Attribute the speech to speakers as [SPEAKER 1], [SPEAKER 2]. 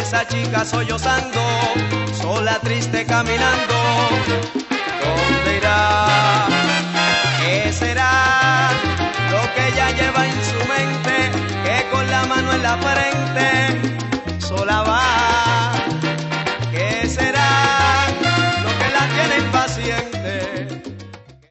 [SPEAKER 1] esa chica sollozando, sola triste caminando. ¿Dónde irá?